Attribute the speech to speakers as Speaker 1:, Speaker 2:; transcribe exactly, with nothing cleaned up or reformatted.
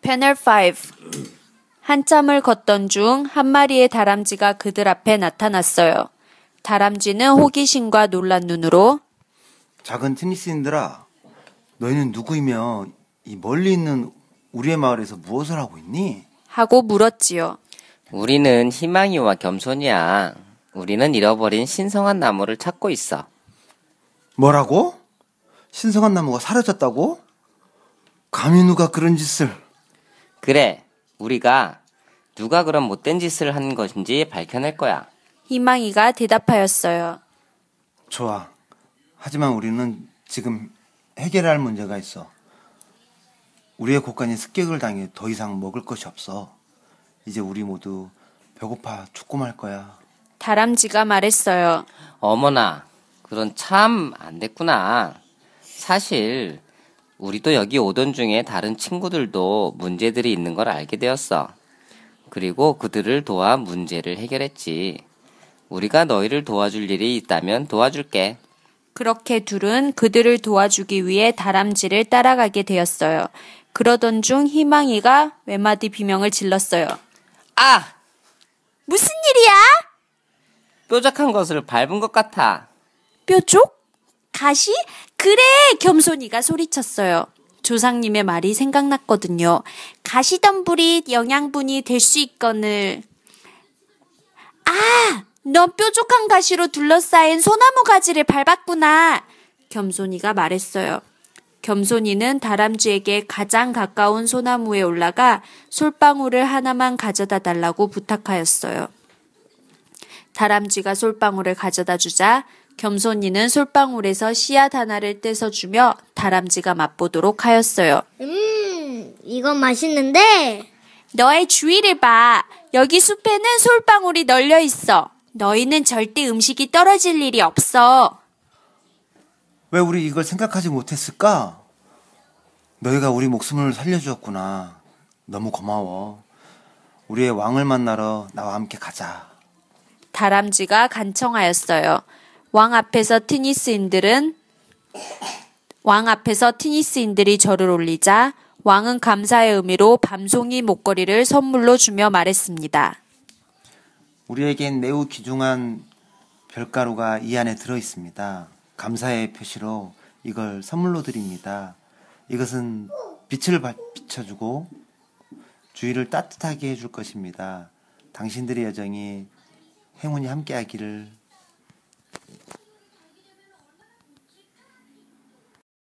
Speaker 1: 패널 오. 한참을 걷던 중 한 마리의 다람쥐가 그들 앞에 나타났어요. 다람쥐는 호기심과 놀란 눈으로
Speaker 2: 작은 테니스인들아, 너희는 누구이며 이 멀리 있는 우리의 마을에서 무엇을 하고 있니?
Speaker 1: 하고 물었지요.
Speaker 3: 우리는 희망이와 겸손이야. 우리는 잃어버린 신성한 나무를 찾고 있어.
Speaker 2: 뭐라고? 신성한 나무가 사라졌다고? 감히 누가 그런 짓을...
Speaker 3: 그래, 우리가 누가 그런 못된 짓을 한 것인지 밝혀낼 거야.
Speaker 1: 희망이가 대답하였어요.
Speaker 2: 좋아. 하지만 우리는 지금 해결해야 할 문제가 있어. 우리의 곳간이 습격을 당해 더 이상 먹을 것이 없어. 이제 우리 모두 배고파 죽고 말 거야.
Speaker 1: 다람쥐가 말했어요.
Speaker 3: 어머나, 그런 참 안 됐구나. 사실 우리도 여기 오던 중에 다른 친구들도 문제들이 있는 걸 알게 되었어. 그리고 그들을 도와 문제를 해결했지. 우리가 너희를 도와줄 일이 있다면 도와줄게.
Speaker 1: 그렇게 둘은 그들을 도와주기 위해 다람쥐를 따라가게 되었어요. 그러던 중 희망이가 외마디 비명을 질렀어요.
Speaker 3: 아!
Speaker 1: 무슨 일이야?
Speaker 3: 뾰족한 것을 밟은 것 같아.
Speaker 1: 뾰족? 가시? 그래! 겸손이가 소리쳤어요. 조상님의 말이 생각났거든요. 가시덤불이 영양분이 될 수 있거늘. 아! 넌 뾰족한 가시로 둘러싸인 소나무 가지를 밟았구나. 겸손이가 말했어요. 겸손이는 다람쥐에게 가장 가까운 소나무에 올라가 솔방울을 하나만 가져다 달라고 부탁하였어요. 다람쥐가 솔방울을 가져다 주자 겸손이는 솔방울에서 씨앗 하나를 떼서주며 다람쥐가 맛보도록 하였어요.
Speaker 4: 음, 이건 맛있는데?
Speaker 1: 너의 주위를 봐. 여기 숲에는 솔방울이 널려 있어. 너희는 절대 음식이 떨어질 일이 없어.
Speaker 2: 왜 우리 이걸 생각하지 못했을까? 너희가 우리 목숨을 살려주었구나. 너무 고마워. 우리의 왕을 만나러 나와 함께 가자.
Speaker 1: 다람쥐가 간청하였어요. 왕 앞에서 티니스인들은 왕 앞에서 티니스인들이 절을 올리자 왕은 감사의 의미로 밤송이 목걸이를 선물로 주며 말했습니다.
Speaker 2: 우리에겐 매우 귀중한 별가루가 이 안에 들어있습니다. 감사의 표시로 이걸 선물로 드립니다. 이것은 빛을 비춰주고 주위를 따뜻하게 해줄 것입니다. 당신들의 여정이 행운이 함께하기를.